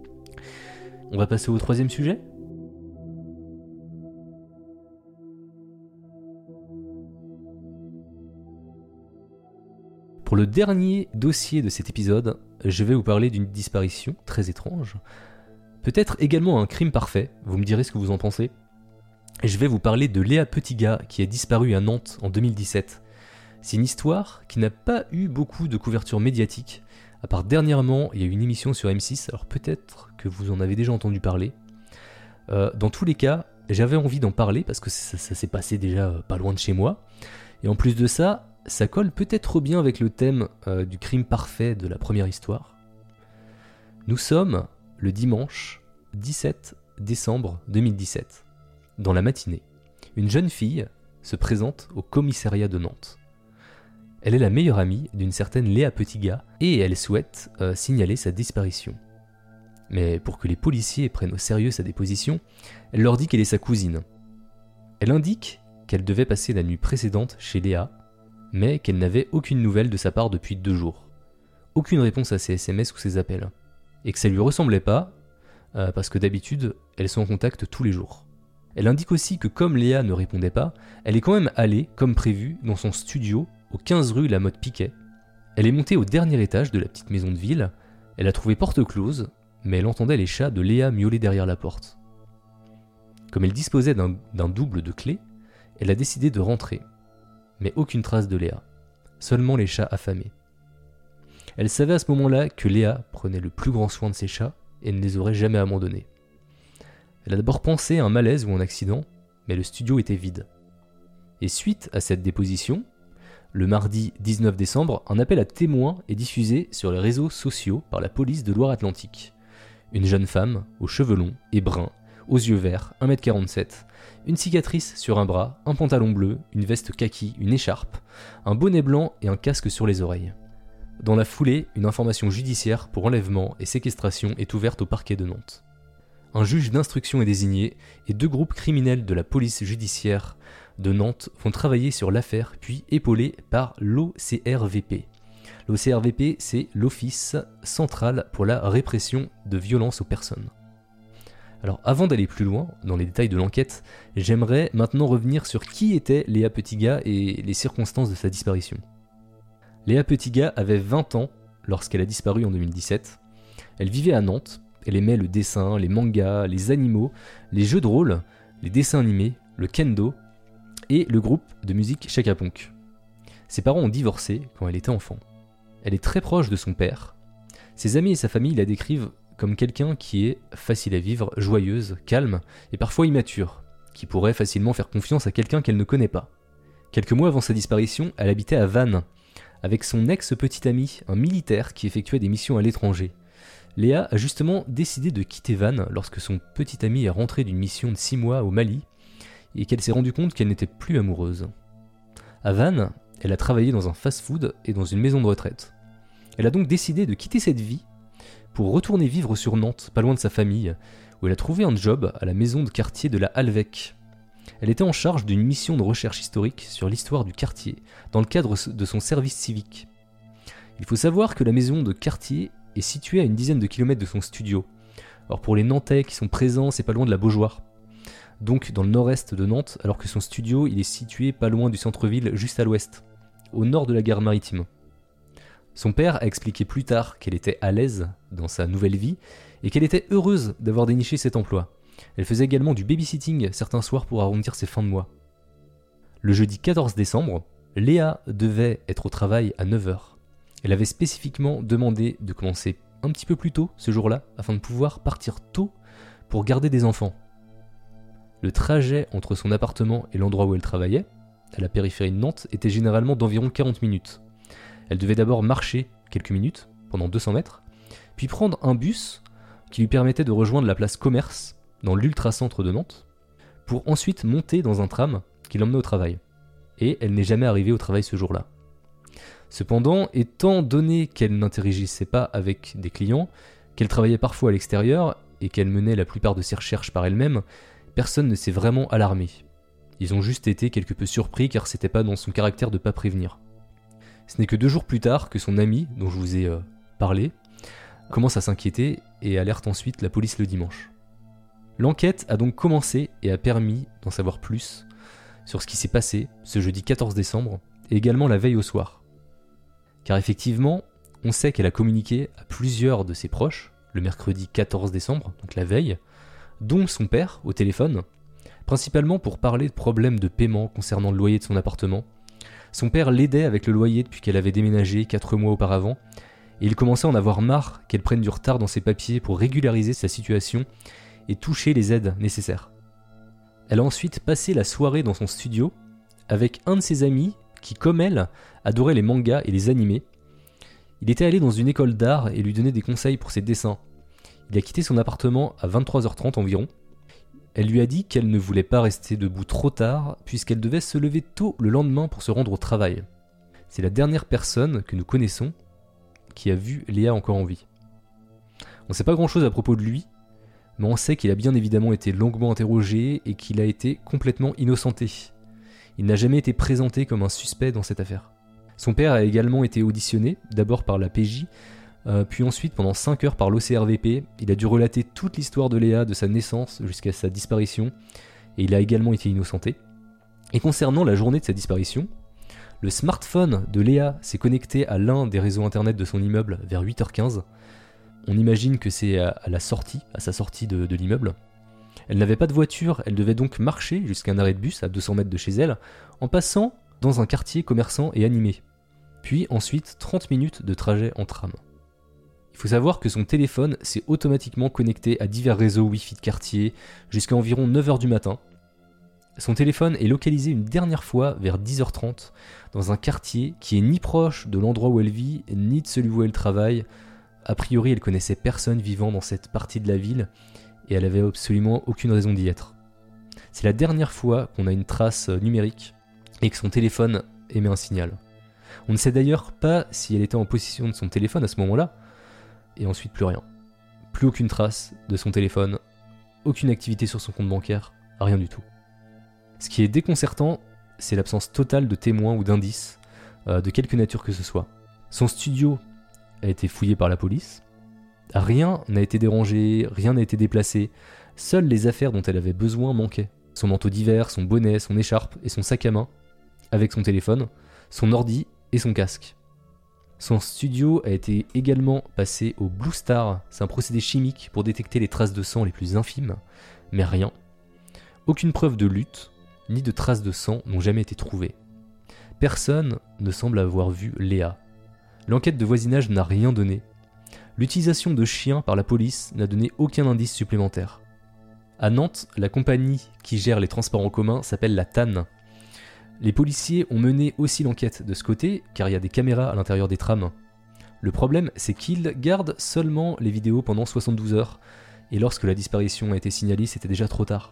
S2: On va passer au troisième sujet. Pour le dernier dossier de cet épisode, je vais vous parler d'une disparition très étrange. Peut-être également un crime parfait, vous me direz ce que vous en pensez. Je vais vous parler de Léa Petitgat qui a disparu à Nantes en 2017. C'est une histoire qui n'a pas eu beaucoup de couverture médiatique, à part dernièrement, il y a eu une émission sur M6, alors peut-être que vous en avez déjà entendu parler. Dans tous les cas, j'avais envie d'en parler parce que ça s'est passé déjà pas loin de chez moi. Et en plus de ça, ça colle peut-être bien avec le thème du crime parfait de la première histoire. Nous sommes le dimanche 17 décembre 2017. Dans la matinée, une jeune fille se présente au commissariat de Nantes. Elle est la meilleure amie d'une certaine Léa Petitgat et elle souhaite signaler sa disparition. Mais pour que les policiers prennent au sérieux sa déposition, elle leur dit qu'elle est sa cousine. Elle indique qu'elle devait passer la nuit précédente chez Léa, mais qu'elle n'avait aucune nouvelle de sa part depuis 2 jours. Aucune réponse à ses SMS ou ses appels. Et que ça lui ressemblait pas, parce que d'habitude, elles sont en contact tous les jours. Elle indique aussi que comme Léa ne répondait pas, elle est quand même allée, comme prévu, dans son studio, au 15 rue La Motte-Piquet. Elle est montée au dernier étage de la petite maison de ville, elle a trouvé porte close, mais elle entendait les chats de Léa miauler derrière la porte. Comme elle disposait d'un double de clés, elle a décidé de rentrer. Mais aucune trace de Léa, seulement les chats affamés. Elle savait à ce moment-là que Léa prenait le plus grand soin de ses chats et ne les aurait jamais abandonnés. Elle a d'abord pensé à un malaise ou un accident, mais le studio était vide. Et suite à cette déposition, le mardi 19 décembre, un appel à témoins est diffusé sur les réseaux sociaux par la police de Loire-Atlantique. Une jeune femme, aux cheveux longs et bruns, aux yeux verts, 1m47, une cicatrice sur un bras, un pantalon bleu, une veste kaki, une écharpe, un bonnet blanc et un casque sur les oreilles. Dans la foulée, une information judiciaire pour enlèvement et séquestration est ouverte au parquet de Nantes. Un juge d'instruction est désigné et 2 groupes criminels de la police judiciaire de Nantes vont travailler sur l'affaire, puis épaulés par l'OCRVP. L'OCRVP, c'est l'Office central pour la répression de violences aux personnes. Alors avant d'aller plus loin dans les détails de l'enquête, j'aimerais maintenant revenir sur qui était Léa Petitgat et les circonstances de sa disparition. Léa Petitgat avait 20 ans lorsqu'elle a disparu en 2017. Elle vivait à Nantes, elle aimait le dessin, les mangas, les animaux, les jeux de rôle, les dessins animés, le kendo et le groupe de musique Chaka Ponk. Ses parents ont divorcé quand elle était enfant. Elle est très proche de son père. Ses amis et sa famille la décrivent comme quelqu'un qui est facile à vivre, joyeuse, calme et parfois immature, qui pourrait facilement faire confiance à quelqu'un qu'elle ne connaît pas. Quelques mois avant sa disparition, elle habitait à Vannes, avec son ex-petit ami, un militaire qui effectuait des missions à l'étranger. Léa a justement décidé de quitter Vannes lorsque son petit ami est rentré d'une mission de 6 mois au Mali et qu'elle s'est rendue compte qu'elle n'était plus amoureuse. À Vannes, elle a travaillé dans un fast-food et dans une maison de retraite. Elle a donc décidé de quitter cette vie pour retourner vivre sur Nantes, pas loin de sa famille, où elle a trouvé un job à la maison de quartier de la Halvec. Elle était en charge d'une mission de recherche historique sur l'histoire du quartier, dans le cadre de son service civique. Il faut savoir que la maison de quartier est située à une dizaine de kilomètres de son studio. Or pour les Nantais qui sont présents, c'est pas loin de la Beaujoire, donc dans le nord-est de Nantes, alors que son studio il est situé pas loin du centre-ville, juste à l'ouest, au nord de la gare maritime. Son père a expliqué plus tard qu'elle était à l'aise dans sa nouvelle vie et qu'elle était heureuse d'avoir déniché cet emploi. Elle faisait également du babysitting certains soirs pour arrondir ses fins de mois. Le jeudi 14 décembre, Léa devait être au travail à 9h. Elle avait spécifiquement demandé de commencer un petit peu plus tôt ce jour-là afin de pouvoir partir tôt pour garder des enfants. Le trajet entre son appartement et l'endroit où elle travaillait, à la périphérie de Nantes, était généralement d'environ 40 minutes. Elle devait d'abord marcher quelques minutes, pendant 200 mètres, puis prendre un bus qui lui permettait de rejoindre la place Commerce, dans l'ultra-centre de Nantes, pour ensuite monter dans un tram qui l'emmenait au travail. Et elle n'est jamais arrivée au travail ce jour-là. Cependant, étant donné qu'elle n'interagissait pas avec des clients, qu'elle travaillait parfois à l'extérieur et qu'elle menait la plupart de ses recherches par elle-même, personne ne s'est vraiment alarmé. Ils ont juste été quelque peu surpris car c'était pas dans son caractère de pas prévenir. Ce n'est que 2 jours plus tard que son ami, dont je vous ai parlé, commence à s'inquiéter et alerte ensuite la police le dimanche. L'enquête a donc commencé et a permis d'en savoir plus sur ce qui s'est passé ce jeudi 14 décembre et également la veille au soir. Car effectivement, on sait qu'elle a communiqué à plusieurs de ses proches le mercredi 14 décembre, donc la veille, dont son père au téléphone, principalement pour parler de problèmes de paiement concernant le loyer de son appartement. Son père l'aidait avec le loyer depuis qu'elle avait déménagé 4 mois auparavant, et il commençait à en avoir marre qu'elle prenne du retard dans ses papiers pour régulariser sa situation et toucher les aides nécessaires. Elle a ensuite passé la soirée dans son studio avec un de ses amis qui, comme elle, adorait les mangas et les animés. Il était allé dans une école d'art et lui donnait des conseils pour ses dessins. Il a quitté son appartement à 23h30 environ. Elle lui a dit qu'elle ne voulait pas rester debout trop tard puisqu'elle devait se lever tôt le lendemain pour se rendre au travail. C'est la dernière personne que nous connaissons qui a vu Léa encore en vie. On ne sait pas grand chose à propos de lui, mais on sait qu'il a bien évidemment été longuement interrogé et qu'il a été complètement innocenté. Il n'a jamais été présenté comme un suspect dans cette affaire. Son père a également été auditionné, d'abord par la PJ, puis ensuite pendant 5 heures par l'OCRVP. Il a dû relater toute l'histoire de Léa de sa naissance jusqu'à sa disparition, et il a également été innocenté. Et concernant la journée de sa disparition, le smartphone de Léa s'est connecté à l'un des réseaux internet de son immeuble vers 8h15. On imagine que c'est à sa sortie de l'immeuble. Elle n'avait pas de voiture, elle devait donc marcher jusqu'à un arrêt de bus à 200 mètres de chez elle, en passant dans un quartier commerçant et animé. Puis ensuite 30 minutes de trajet en tram. Il faut savoir que son téléphone s'est automatiquement connecté à divers réseaux Wi-Fi de quartier jusqu'à environ 9h du matin. Son téléphone est localisé une dernière fois vers 10h30 dans un quartier qui est ni proche de l'endroit où elle vit, ni de celui où elle travaille. A priori, elle connaissait personne vivant dans cette partie de la ville et elle avait absolument aucune raison d'y être. C'est la dernière fois qu'on a une trace numérique et que son téléphone émet un signal. On ne sait d'ailleurs pas si elle était en possession de son téléphone à ce moment-là, et ensuite plus rien. Plus aucune trace de son téléphone, aucune activité sur son compte bancaire, rien du tout. Ce qui est déconcertant, c'est l'absence totale de témoins ou d'indices, de quelque nature que ce soit. Son studio a été fouillé par la police, rien n'a été dérangé, rien n'a été déplacé, seules les affaires dont elle avait besoin manquaient. Son manteau d'hiver, son bonnet, son écharpe et son sac à main, avec son téléphone, son ordi et son casque. Son studio a été également passé au Blue Star, c'est un procédé chimique pour détecter les traces de sang les plus infimes, mais rien. Aucune preuve de lutte, ni de traces de sang n'ont jamais été trouvées. Personne ne semble avoir vu Léa. L'enquête de voisinage n'a rien donné. L'utilisation de chiens par la police n'a donné aucun indice supplémentaire. À Nantes, la compagnie qui gère les transports en commun s'appelle la TAN. Les policiers ont mené aussi l'enquête de ce côté, car il y a des caméras à l'intérieur des trams. Le problème, c'est qu'ils gardent seulement les vidéos pendant 72 heures, et lorsque la disparition a été signalée, c'était déjà trop tard.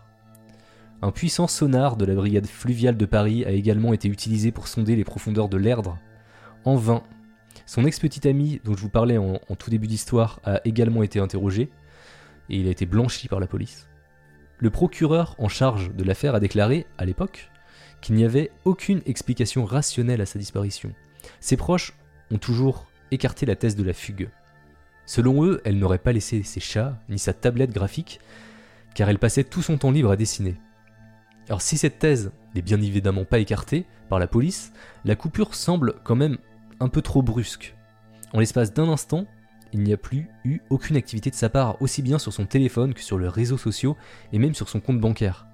S2: Un puissant sonar de la brigade fluviale de Paris a également été utilisé pour sonder les profondeurs de l'Erdre. En vain. Son ex-petit ami, dont je vous parlais en tout début d'histoire, a également été interrogé, et il a été blanchi par la police. Le procureur en charge de l'affaire a déclaré, à l'époque, qu'il n'y avait aucune explication rationnelle à sa disparition. Ses proches ont toujours écarté la thèse de la fugue. Selon eux, elle n'aurait pas laissé ses chats, ni sa tablette graphique, car elle passait tout son temps libre à dessiner. Alors si cette thèse n'est bien évidemment pas écartée par la police, la coupure semble quand même un peu trop brusque. En l'espace d'un instant, il n'y a plus eu aucune activité de sa part, aussi bien sur son téléphone que sur les réseaux sociaux et même sur son compte bancaire.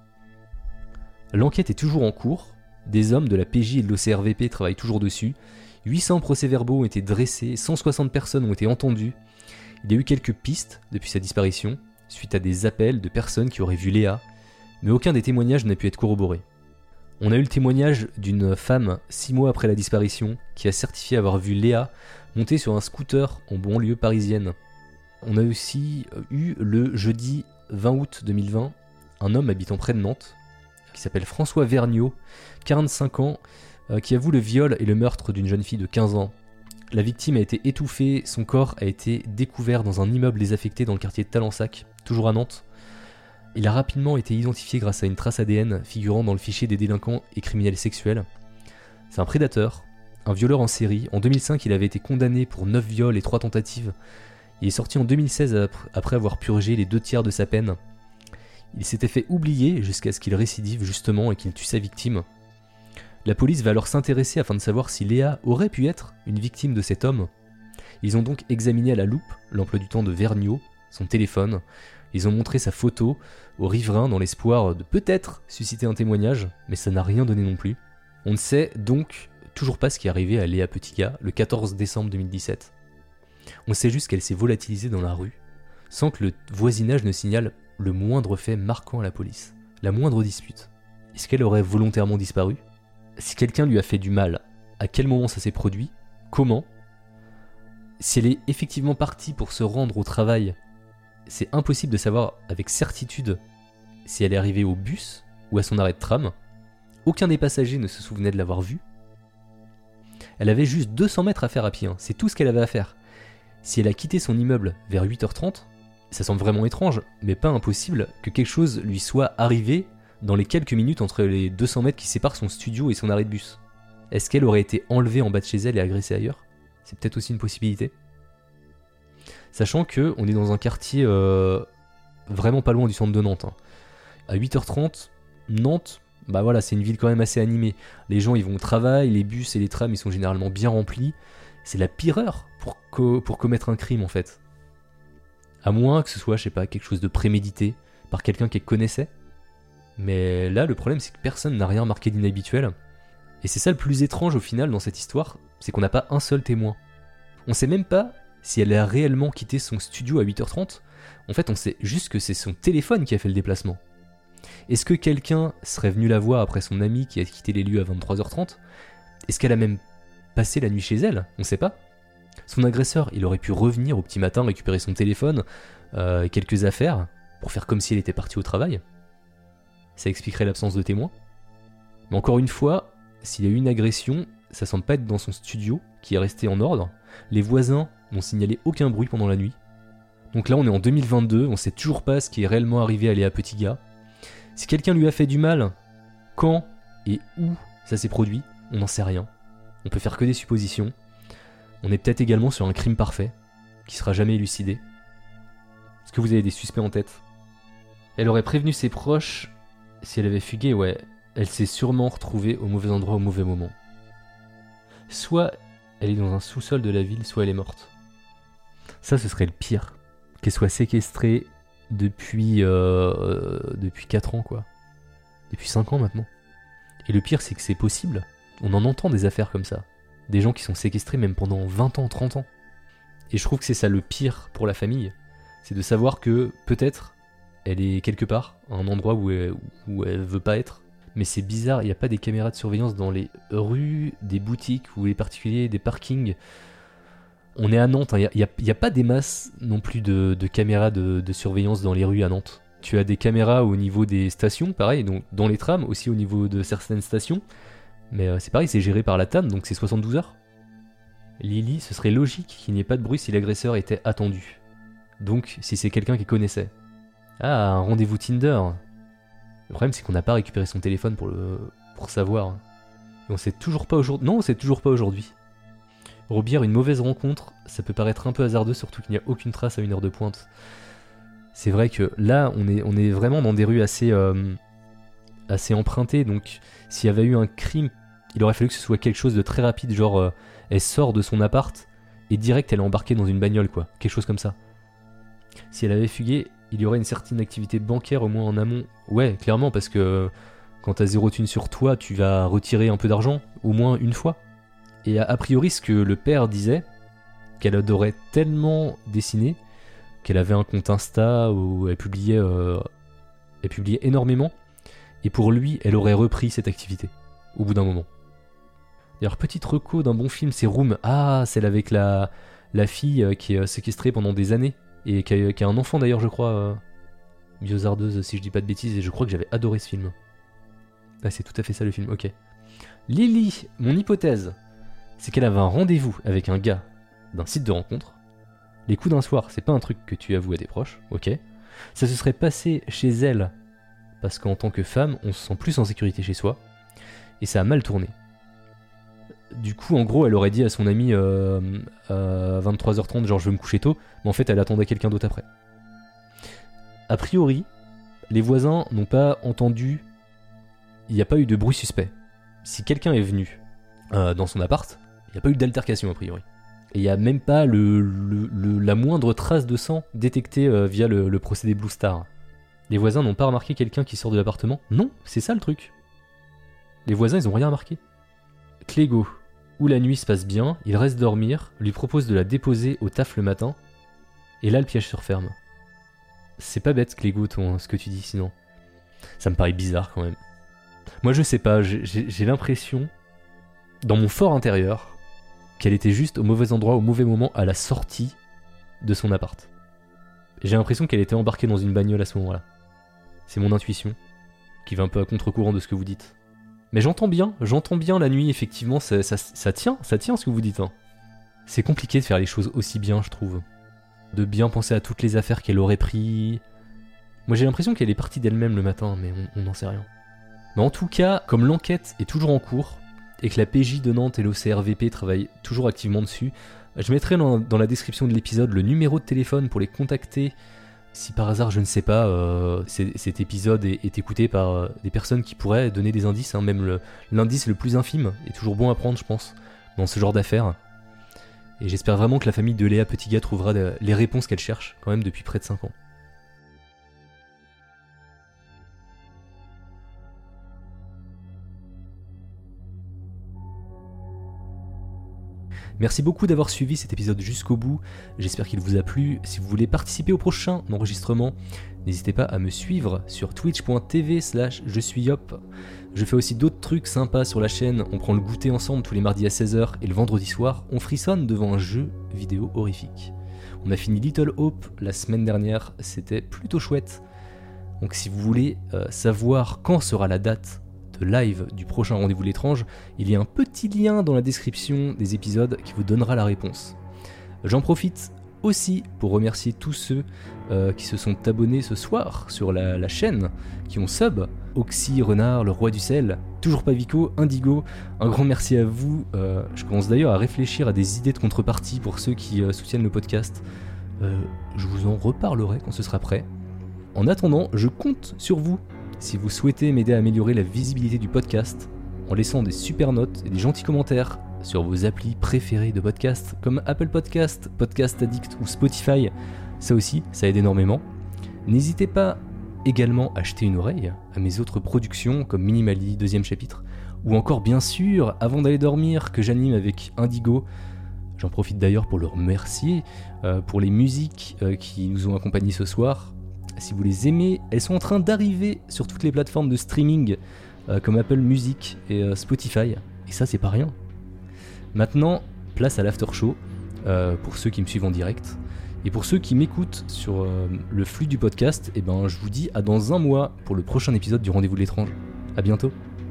S2: L'enquête est toujours en cours, des hommes de la PJ et de l'OCRVP travaillent toujours dessus, 800 procès-verbaux ont été dressés, 160 personnes ont été entendues, il y a eu quelques pistes depuis sa disparition, suite à des appels de personnes qui auraient vu Léa, mais aucun des témoignages n'a pu être corroboré. On a eu le témoignage d'une femme 6 mois après la disparition qui a certifié avoir vu Léa monter sur un scooter en banlieue parisienne. On a aussi eu le jeudi 20 août 2020 un homme habitant près de Nantes qui s'appelle François Vergniaud, 45 ans, qui avoue le viol et le meurtre d'une jeune fille de 15 ans. La victime a été étouffée, son corps a été découvert dans un immeuble désaffecté dans le quartier de Talensac, toujours à Nantes. Il a rapidement été identifié grâce à une trace ADN figurant dans le fichier des délinquants et criminels sexuels. C'est un prédateur, un violeur en série. En 2005, il avait été condamné pour 9 viols et 3 tentatives. Il est sorti en 2016 après avoir purgé les 2/3 de sa peine. Il s'était fait oublier jusqu'à ce qu'il récidive justement et qu'il tue sa victime. La police va alors s'intéresser afin de savoir si Léa aurait pu être une victime de cet homme. Ils ont donc examiné à la loupe l'emploi du temps de Vergniaud, son téléphone. Ils ont montré sa photo aux riverains dans l'espoir de peut-être susciter un témoignage, mais ça n'a rien donné non plus. On ne sait donc toujours pas ce qui est arrivé à Léa Petitgat le 14 décembre 2017. On sait juste qu'elle s'est volatilisée dans la rue, sans que le voisinage ne signale le moindre fait marquant à la police, la moindre dispute. Est-ce qu'elle aurait volontairement disparu ? Si quelqu'un lui a fait du mal, à quel moment ça s'est produit ? Comment ? Si elle est effectivement partie pour se rendre au travail, c'est impossible de savoir avec certitude si elle est arrivée au bus ou à son arrêt de tram. Aucun des passagers ne se souvenait de l'avoir vue. Elle avait juste 200 mètres à faire à pied, c'est tout ce qu'elle avait à faire. Si elle a quitté son immeuble vers 8h30, ça semble vraiment étrange, mais pas impossible que quelque chose lui soit arrivé dans les quelques minutes entre les 200 mètres qui séparent son studio et son arrêt de bus. Est-ce qu'elle aurait été enlevée en bas de chez elle et agressée ailleurs ? C'est peut-être aussi une possibilité. Sachant qu'on est dans un quartier vraiment pas loin du centre de Nantes. À 8h30, Nantes, bah voilà, c'est une ville quand même assez animée. Les gens ils vont au travail, les bus et les trams ils sont généralement bien remplis. C'est la pire heure pour commettre un crime en fait. À moins que ce soit, je sais pas, quelque chose de prémédité par quelqu'un qu'elle connaissait. Mais là, le problème, c'est que personne n'a rien remarqué d'inhabituel. Et c'est ça le plus étrange au final dans cette histoire, c'est qu'on n'a pas un seul témoin. On sait même pas si elle a réellement quitté son studio à 8h30. En fait, on sait juste que c'est son téléphone qui a fait le déplacement. Est-ce que quelqu'un serait venu la voir après son ami qui a quitté les lieux à 23h30 ? Est-ce qu'elle a même passé la nuit chez elle ? On sait pas. Son agresseur, il aurait pu revenir au petit matin, récupérer son téléphone, quelques affaires, pour faire comme si elle était partie au travail. Ça expliquerait l'absence de témoins. Mais encore une fois, s'il y a eu une agression, ça semble pas être dans son studio, qui est resté en ordre. Les voisins n'ont signalé aucun bruit pendant la nuit. Donc là, on est en 2022, on sait toujours pas ce qui est réellement arrivé à Léa Petitgat. Si quelqu'un lui a fait du mal, quand et où ça s'est produit, on n'en sait rien. On peut faire que des suppositions. On est peut-être également sur un crime parfait, qui sera jamais élucidé. Est-ce que vous avez des suspects en tête ? Elle aurait prévenu ses proches. Si elle avait fugué, ouais, elle s'est sûrement retrouvée au mauvais endroit au mauvais moment. Soit elle est dans un sous-sol de la ville, soit elle est morte. Ça, ce serait le pire. Qu'elle soit séquestrée depuis 4 ans, quoi. Depuis 5 ans maintenant. Et le pire, c'est que c'est possible. On en entend des affaires comme ça. Des gens qui sont séquestrés même pendant 20 ans, 30 ans. Et je trouve que c'est ça le pire pour la famille, c'est de savoir que peut-être elle est quelque part, à un endroit où elle veut pas être. Mais c'est bizarre, il n'y a pas des caméras de surveillance dans les rues, des boutiques ou les particuliers, des parkings. On est à Nantes, il n'y a pas des masses non plus de caméras de surveillance dans les rues à Nantes. Tu as des caméras au niveau des stations, pareil, donc dans les trams, aussi au niveau de certaines stations. Mais c'est pareil, c'est géré par la TAM, donc c'est 72 heures. Lily, ce serait logique qu'il n'y ait pas de bruit si l'agresseur était attendu. Donc, si c'est quelqu'un qu'il connaissait. Ah, un rendez-vous Tinder. Le problème, c'est qu'on n'a pas récupéré son téléphone pour savoir. Et on sait toujours pas aujourd'hui. Non, on sait toujours pas aujourd'hui. Robière, une mauvaise rencontre, ça peut paraître un peu hasardeux, surtout qu'il n'y a aucune trace à une heure de pointe. C'est vrai que là, on est vraiment dans des rues assez empruntées, donc s'il y avait eu un crime, il aurait fallu que ce soit quelque chose de très rapide, genre elle sort de son appart et direct elle est embarquée dans une bagnole, quoi, quelque chose comme ça. Si elle avait fugué, il y aurait une certaine activité bancaire au moins en amont. Ouais, clairement, parce que quand t'as 0 thune sur toi, tu vas retirer un peu d'argent, au moins une fois. Et a priori, ce que le père disait, qu'elle adorait tellement dessiner, qu'elle avait un compte Insta où elle publiait énormément, et pour lui, elle aurait repris cette activité, au bout d'un moment. D'ailleurs, petite reco d'un bon film, c'est Room. Ah, celle avec la fille qui est séquestrée pendant des années, et qui a un enfant d'ailleurs, je crois, biozardeuse si je dis pas de bêtises, et je crois que j'avais adoré ce film. Ah, c'est tout à fait ça le film, ok. Lily, mon hypothèse, c'est qu'elle avait un rendez-vous avec un gars d'un site de rencontre. Les coups d'un soir, c'est pas un truc que tu avoues à tes proches, ok. Ça se serait passé chez elle, parce qu'en tant que femme, on se sent plus en sécurité chez soi, et ça a mal tourné. Du coup, en gros, elle aurait dit à son ami à 23h30, genre je veux me coucher tôt, mais en fait, elle attendait quelqu'un d'autre après. A priori, les voisins n'ont pas entendu, il n'y a pas eu de bruit suspect. Si quelqu'un est venu dans son appart, il n'y a pas eu d'altercation a priori. Et il n'y a même pas la moindre trace de sang détectée via le procédé Blue Star. Les voisins n'ont pas remarqué quelqu'un qui sort de l'appartement. Non, c'est ça le truc. Les voisins, ils n'ont rien remarqué. Clégo, où la nuit se passe bien, il reste dormir, lui propose de la déposer au taf le matin, et là le piège se referme. C'est pas bête, Clégo, ce que tu dis, sinon. Ça me paraît bizarre quand même. Moi je sais pas, j'ai l'impression, dans mon fort intérieur, qu'elle était juste au mauvais endroit, au mauvais moment, à la sortie de son appart. J'ai l'impression qu'elle était embarquée dans une bagnole à ce moment-là. C'est mon intuition, qui va un peu à contre-courant de ce que vous dites. Mais j'entends bien la nuit, effectivement, ça tient ce que vous dites. Hein. C'est compliqué de faire les choses aussi bien, je trouve. De bien penser à toutes les affaires qu'elle aurait pris. Moi j'ai l'impression qu'elle est partie d'elle-même le matin, mais on n'en sait rien. Mais en tout cas, comme l'enquête est toujours en cours, et que la PJ de Nantes et l'OCRVP travaillent toujours activement dessus, je mettrai dans la description de l'épisode le numéro de téléphone pour les contacter. Si par hasard, je ne sais pas, cet épisode est écouté par des personnes qui pourraient donner des indices, hein, même l'indice le plus infime est toujours bon à prendre, je pense, dans ce genre d'affaires. Et j'espère vraiment que la famille de Léa Petitgat trouvera les réponses qu'elle cherche, quand même depuis près de 5 ans. Merci beaucoup d'avoir suivi cet épisode jusqu'au bout, j'espère qu'il vous a plu. Si vous voulez participer au prochain enregistrement, n'hésitez pas à me suivre sur twitch.tv/je-suis-yop. Je fais aussi d'autres trucs sympas sur la chaîne, on prend le goûter ensemble tous les mardis à 16h et le vendredi soir, on frissonne devant un jeu vidéo horrifique. On a fini Little Hope la semaine dernière, c'était plutôt chouette. Donc si vous voulez savoir quand sera la date de live du prochain Rendez-vous l'étrange, il y a un petit lien dans la description des épisodes qui vous donnera la réponse. J'en profite aussi pour remercier tous ceux qui se sont abonnés ce soir sur la chaîne, qui ont sub, Oxy, Renard, le Roi du Sel, toujours pas Vico, Indigo, un grand merci à vous. Je commence d'ailleurs à réfléchir à des idées de contrepartie pour ceux qui soutiennent le podcast. Je vous en reparlerai quand ce sera prêt. En attendant, je compte sur vous si vous souhaitez m'aider à améliorer la visibilité du podcast en laissant des super notes et des gentils commentaires sur vos applis préférés de podcast comme Apple Podcast, Podcast Addict ou Spotify. Ça aussi, ça aide énormément. N'hésitez pas également acheter une oreille à mes autres productions comme Minimali, 2e chapitre, ou encore bien sûr Avant d'aller dormir que j'anime avec Indigo. J'en profite d'ailleurs pour le remercier pour les musiques qui nous ont accompagnés ce soir. Si vous les aimez, elles sont en train d'arriver sur toutes les plateformes de streaming comme Apple Music et Spotify, et ça c'est pas rien. Maintenant, place à l'after show pour ceux qui me suivent en direct. Et pour ceux qui m'écoutent sur le flux du podcast, je vous dis à dans un mois pour le prochain épisode du Rendez-vous de l'étrange. À bientôt.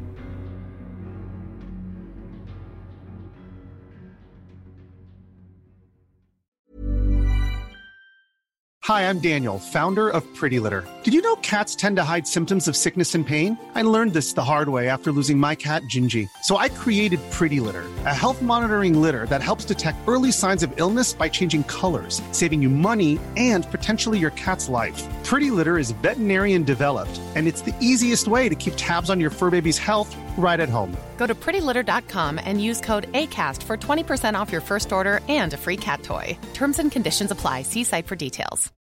S3: Hi, I'm Daniel, founder of Pretty Litter. Did you know cats tend to hide symptoms of sickness and pain? I learned this the hard way after losing my cat, Gingy. So I created Pretty Litter, a health monitoring litter that helps detect early signs of illness by changing colors, saving you money and potentially your cat's life. Pretty Litter is veterinarian developed, and it's the easiest way to keep tabs on your fur baby's health right at home.
S4: Go to prettylitter.com and use code ACAST for 20% off your first order and a free cat toy. Terms and conditions apply. See site for details.